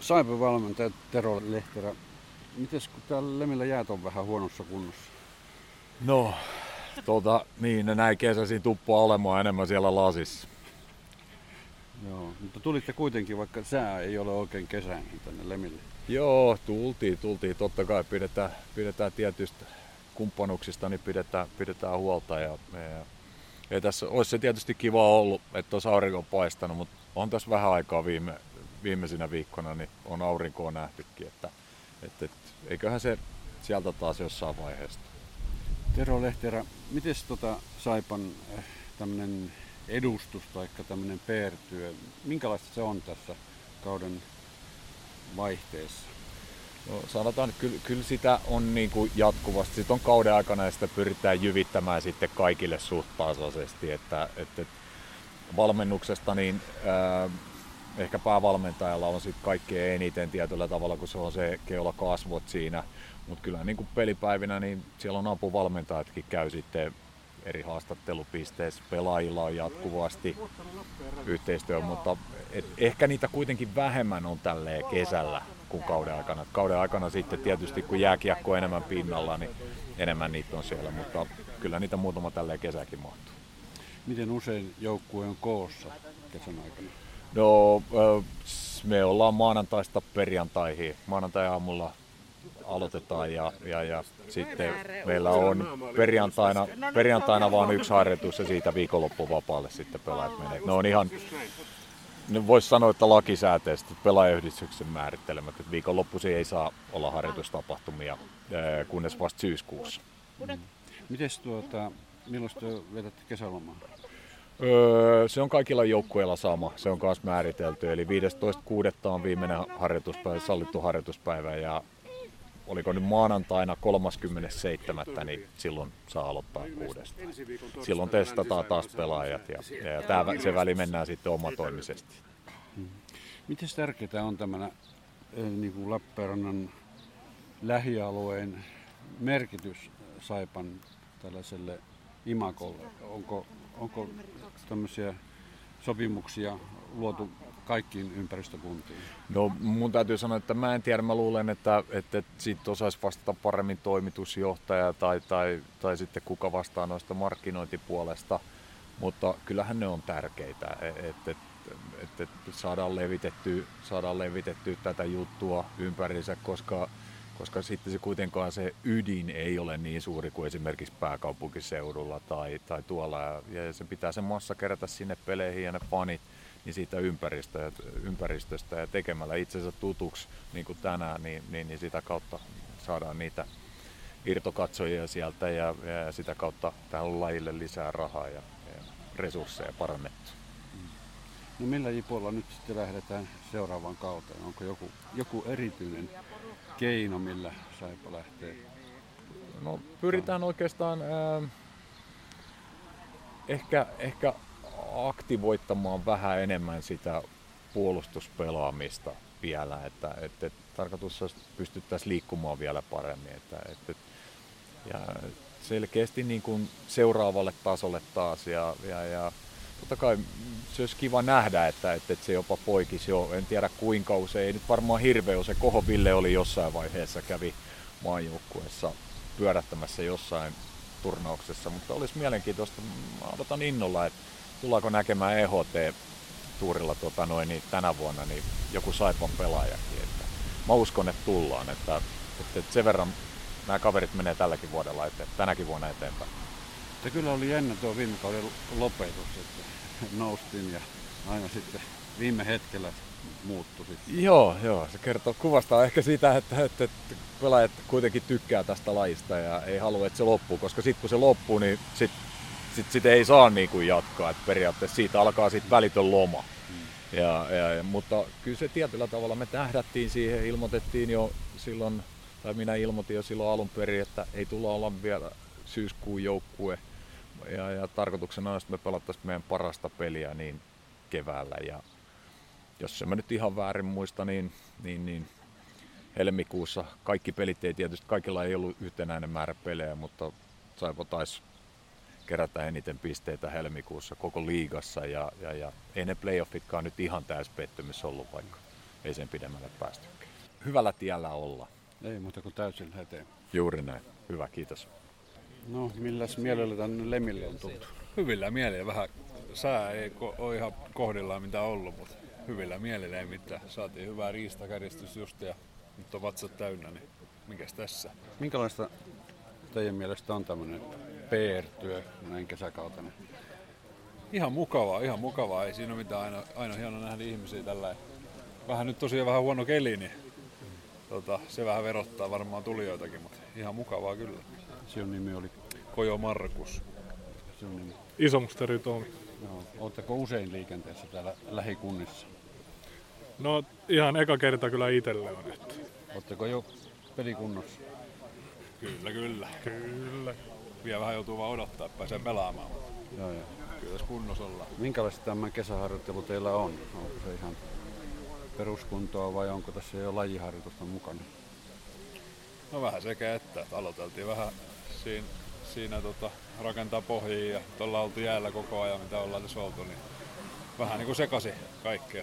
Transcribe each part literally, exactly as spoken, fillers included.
Saipan valmentaja Tero Lehterä, mites kun täällä Lemillä jäät on vähän huonossa kunnossa? No, tota, niin ne näin kesäisin tuppua olemaan enemmän siellä lasissa. Joo, mutta tulitte kuitenkin, vaikka sää ei ole oikein kesäinen tänne Lemille. Joo, tultiin, tultiin. Totta kai pidetään, pidetään tietystä kumppanuksista, niin pidetään, pidetään huolta. Ja, ja, ja tässä olisi se tietysti kiva ollut, että olisi aurinko paistanut, mutta on tässä vähän aikaa viime, viimeisinä viikkoina, niin on aurinkoa nähtykin. Että, että, että, eiköhän se sieltä taas jossain vaiheessa. Tero Lehterä, miten tota Saipan äh, tämmöinen edustus tai tämmöinen P R-työ, minkälaista se on tässä kauden vaihteessa? No, sanotaan, että kyllä, kyllä sitä on niin kuin jatkuvasti. Sitten on kauden aikana ja sitä pyritään jyvittämään sitten kaikille suht tasaisesti. Että, että valmennuksesta niin äh, ehkä päävalmentajalla on sitten kaikkein eniten tietyllä tavalla, kun se on se keula kasvot siinä. Mutta kyllä niin kuin pelipäivinä niin siellä on apuvalmentajatkin käy sitten eri haastattelupisteissä. Pelaajilla on jatkuvasti yhteistyö, mutta et ehkä niitä kuitenkin vähemmän on tälleen kesällä kuin kauden aikana. Kauden aikana sitten tietysti kun jääkiekko on enemmän pinnalla, niin enemmän niitä on siellä, mutta kyllä niitä muutama tälleen kesäkin mahtuu. Miten usein joukkue on koossa kesän aikana? No, me ollaan maanantaista perjantaihin. Maanantai-aamulla aloitetaan ja, ja, ja sitten meillä on perjantaina, perjantaina vaan yksi harjoitus ja siitä viikonloppuvapaalle sitten pelaajat menee. Ne on ihan, voisi sanoa, että lakisääteisesti pelaajayhdistyksen määrittelemät, että viikonloppuisin ei saa olla harjoitustapahtumia, kunnes vasta syyskuussa. Mm. Mites tuota, milloin te vetätte kesälomaa? Öö, se on kaikilla joukkueilla sama, se on myös määritelty, eli viidestoista kuudetta on viimeinen harjoituspäivä, sallittu harjoituspäivä ja oliko nyt maanantaina kolmaskymmenes seitsemäs niin silloin saa aloittaa uudestaan. Silloin testataan taas pelaajat ja, ja tää, se väli mennään sitten omatoimisesti. Hmm. Miten tärkeää on tämä niin kuin Lappeenrannan lähialueen merkitys Saipan tällaiselle imagolle? Onko, onko tämmöisiä sopimuksia luotu kaikkiin ympäristökuntiin? No mun täytyy sanoa, että mä en tiedä, mä luulen, että, että siitä osaisi vastata paremmin toimitusjohtaja tai, tai, tai sitten kuka vastaa noista markkinointipuolesta, mutta kyllähän ne on tärkeitä, että et, et, et saadaan, levitettyä, saadaan levitettyä tätä juttua ympäriinsä, koska, koska sitten se kuitenkaan se ydin ei ole niin suuri kuin esimerkiksi pääkaupunkiseudulla tai, tai tuolla, ja se pitää se massa kerätä sinne peleihin ja ne fanit niin siitä ympäristöstä ja tekemällä itsensä tutuksi niin kuin tänään, niin, niin, niin sitä kautta saadaan niitä irtokatsojia sieltä ja, ja sitä kautta tähän lajille lisää rahaa ja, ja resursseja parannettu. No millä jipolla nyt sitten lähdetään seuraavaan kauteen? Onko joku, joku erityinen keino, millä Saipa lähtee? No pyritään oikeastaan äh, ehkä, ehkä aktivoittamaan vähän enemmän sitä puolustuspelaamista vielä, että, että tarkoitus olisi pystyttäisiin liikkumaan vielä paremmin. Että, että, ja selkeästi niin kuin seuraavalle tasolle taas ja, ja, ja totta kai se olisi kiva nähdä, että, että, että se jopa poikisi jo, en tiedä kuinka usein, ei nyt varmaan hirveä usein, Koho Ville oli jossain vaiheessa, kävi maajoukkueessa pyörättämässä jossain turnauksessa, mutta olisi mielenkiintoista, mä odotan innolla, että tullaanko näkemään E H T-tuurilla tota noin, niin tänä vuonna niin joku Saipan pelaajakin. Että mä uskon, että tullaan. Että, että, että sen verran nämä kaverit menee tälläkin vuodella eteen, tänäkin vuonna eteenpäin. Mutta kyllä oli jännä tuo viime kauden lopetus, että noustiin ja aina sitten viime hetkellä muuttui. Sitten. Joo, joo, se kertoo, kuvastaa ehkä sitä, että, että, että pelaajat kuitenkin tykkää tästä lajista ja ei halua, että se loppuu, koska sitten kun se loppuu, niin sitten Sitten sit ei saa niin kuin jatkaa, että periaatteessa siitä alkaa sitten välitön loma. Hmm. Ja, ja, mutta kyllä se tietyllä tavalla me tähdättiin siihen, ilmoitettiin jo silloin, tai minä ilmoitin jo silloin alun perin, että ei tulla olla vielä syyskuun joukkue. Ja, ja tarkoituksena on, että me pelattaisiin meidän parasta peliä niin keväällä. Ja jos en mä nyt ihan väärin muista, niin, niin, niin helmikuussa kaikki pelit ei tietysti, kaikilla ei ollut yhtenäinen määrä pelejä, mutta Saipa taisi kerätä eniten pisteitä helmikuussa koko liigassa ja, ja, ja ei ne playoffitkaan nyt ihan täys pettymys ollut vaikka ei sen pidemmälle päästykään. Hyvällä tiellä olla. Ei muuta kuin täysillä eteen. Juuri näin. Hyvä, kiitos. No, milläs mielellä tänne Lemille on tultu? Hyvillä mielillä. Vähän sää ei ko- ole ihan kohdillaan mitä ollut, mutta hyvillä mielillä ei mitään. Saatiin hyvää riistakärjestys just ja nyt on vatsat täynnä, niin mikäs tässä? Minkälaista teidän mielestä on tämmöinen P R-työ näin kesäkautena? Ihan mukavaa, ihan mukavaa. Ei siinä ole mitään. Aina, aina hieno nähdä ihmisiä tällä. Vähän nyt tosiaan vähän huono keli, niin tota, se vähän verottaa varmaan tulijoitakin, mutta ihan mukavaa kyllä. Sinun nimi oli? Kojo Markus. Sinun nimi? Isomusteri Tomi. Joo. Oletteko usein liikenteessä täällä lähikunnissa? No ihan eka kerta kyllä itselle on. Että. Oletteko jo pelikunnossa? Kyllä, kyllä. Kyllä. Vielä vähän joutuu vaan odottaa, että pääsee pelaamaan. Joo, joo. Kyllä tässä kunnossa ollaan. Minkälaista tämä kesäharjoittelu teillä on? Onko se ihan peruskuntoa vai onko tässä jo lajiharjoitusta mukana? No vähän sekä että. että aloiteltiin vähän siinä, siinä tota, rakentaa pohjia ja ollaan oltu jäällä koko ajan mitä ollaan tässä oltu. Niin vähän niin kuin sekaisin kaikkea.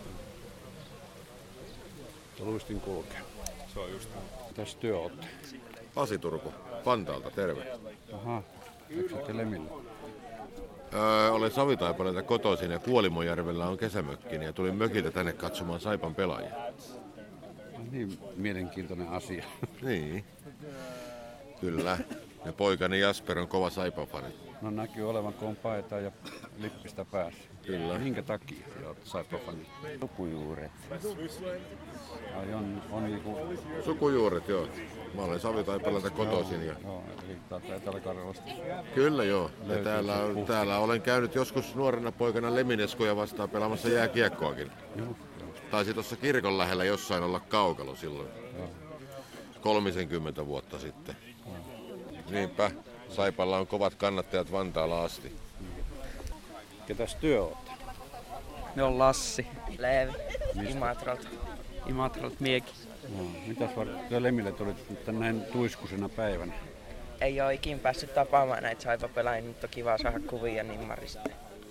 Luistin kulkee. Se on just. Mitäs työ olette? Pasi Turku, Vantaalta, terve. Aha, eikö olette Lemillä? Öö, olen Savitaipaleelta kotoisin ja Kuolimojärvellä on kesämökkini ja tulin mökiltä tänne katsomaan Saipan pelaajia. Niin mielenkiintoinen asia. Niin, kyllä. Ja poikani Jasper on kova Saipan fani. No näkyy olevan, kun on paetaan ja lippistä päässä. Kyllä. Minkä takia olet Saipan-fani? Sukujuuret. Ai on, on niinku... Sukujuuret, joo. Mä olen Savitaipaleelta kotoisin. Ja... Joo, eli täältä Etelä-Karjalasta. Kyllä joo. Ja Löytyy täällä, se puhti. täällä olen käynyt joskus nuorena poikana Lemineskoja vastaan pelaamassa jääkiekkoakin. Joo, Taisi tuossa kirkon lähellä jossain olla kaukalo silloin. joo. kolmisenkymmentä vuotta sitten. Niinpä. Saipalla on kovat kannattajat Vantaalla asti. Ketäs työ olette? Ne on Lassi, Leevi. Imatralta. Imatralta miekin. No, mitäs var... te Lemille tulit nyt näin tuiskusena päivänä? Ei ole ikin päässyt tapaamaan näitä Saipa-pelaajia, nyt on kiva saada kuvia nimmarista.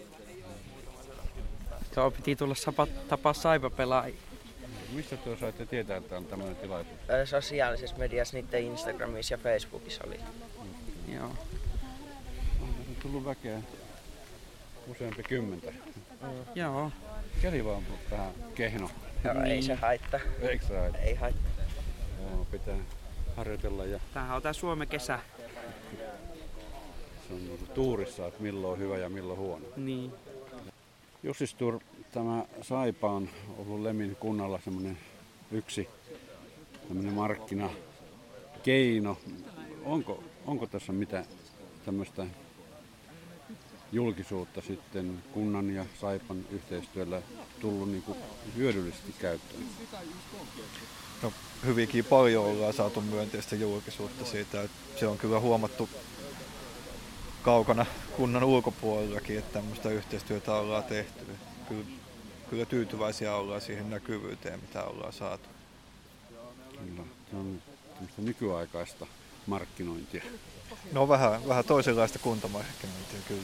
Tuo piti tulla sapa, tapaa Saipa-pelaajia. Mistä te saitte tietää, että on tämmöinen tilaisuus? Ö, Sosiaalisessa mediassa, niiden Instagramissa ja Facebookissa oli. Joo. On tässä tullut väkeä useampi kymmentä. Joo. Keli vaan vähän kehno. Joo, Niin. ei se haittaa. Eikö sä haittaa? Ei haittaa. Joo, pitää harjoitella ja Tämähän on tää Suomen kesä. se on niinku tuurissa, että milloin on hyvä ja milloin huono. Niin. Jussi Stur, tämä Saipa on ollut Lemin kunnalla semmoinen yksi tämmöinen markkinakeino. Onko, onko tässä mitä tämmöistä julkisuutta sitten kunnan ja Saipan yhteistyöllä tullut niin kuin hyödyllisesti käyttöön? No, hyvinkin paljon ollaan saatu myönteistä julkisuutta siitä, että se on kyllä huomattu kaukana kunnan ulkopuolellakin, että tämmöistä yhteistyötä ollaan tehty. Kyllä, kyllä tyytyväisiä ollaan siihen näkyvyyteen, mitä ollaan saatu. Kyllä, se on tämmöistä nykyaikaista markkinointia. No vähän, vähän toisenlaista kuntamarkkinointia kyllä.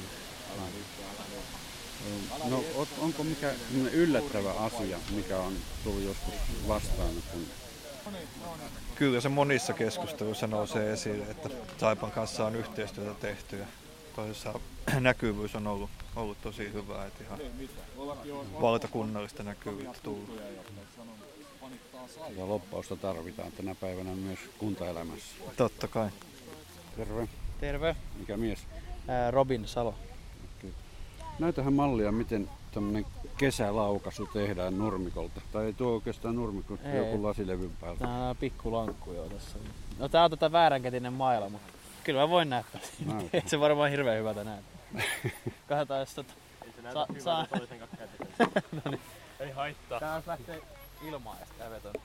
No onko mikä yllättävä asia, mikä on tullut joskus vastaan, kun Kyllä se monissa keskusteluissa nousee esille, että Saipan kanssa on yhteistyötä tehty ja toisessa näkyvyys on ollut, ollut tosi hyvä, että ihan valtakunnallista näkyvyyttä tullut. ja loppausta tarvitaan tänä päivänä myös kuntaelämässä? Totta kai. Terve. Terve. Mikä mies? Ää, Robin Salo. Näytähän mallia, miten tämmöinen kesälaukaisu tehdään nurmikolta. Tai ei tuo oikeastaan nurmikolta, Ei. joku lasilevyn päältä. Tää on pikku joo tässä. No tää on tätä vääränkätinen maila, mutta kyllä mä voin näyttää. Näytä. Et se varmaan hirveän hyvältä näyttää. Katsotaan jos tota... Sa- saa... no niin. Ei haittaa. Tää on lähtee ilmaan ja sitä vetona.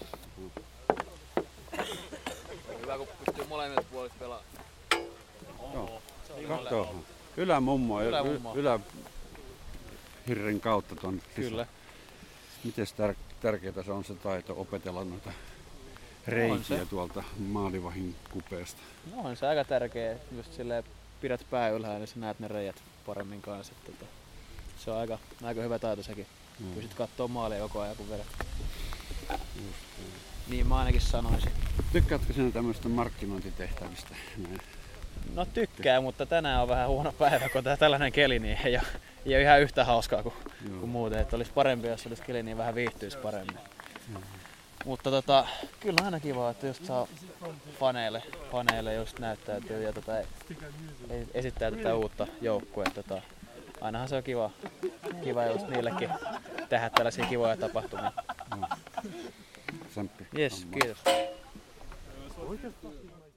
Hyvä kun pystyy molemmilta puolista pelaamaan. Joo. Kattoo. Ylämummo ja Ylämummo. ylä hirren kautta tuonne Kyllä. Miten tär- tärkeää se on se taito opetella noita reikiä se. tuolta maalivahin kupeesta? No on se aika tärkeä, just silleen pidät pää ylhäällä, niin sä näet ne reijät paremmin kanssa. Tota, se on aika, aika hyvä taito sekin. Mm. Pystyt kattoo maalia koko ajan kun vedät. Niin mä ainakin sanoisin. Tykkäätkö sinä tämmöistä markkinointitehtävistä? No tykkää, mutta tänään on vähän huono päivä, kun tää tällainen keli, niin ei ole, ei ole ihan yhtä hauskaa kuin, kuin muuten. Että olisi parempi, jos olisi keli, niin vähän viihtyisi paremmin. Mm. Mutta tota, kyllä on aina kiva, että just saa faneille, faneille just näyttäytyy ja tota, esittää tätä uutta joukkuetta. Tota, ainahan se on kiva, kiva just niillekin tehdä tällaisia kivoja tapahtumia. Mm. Yes, kiitos.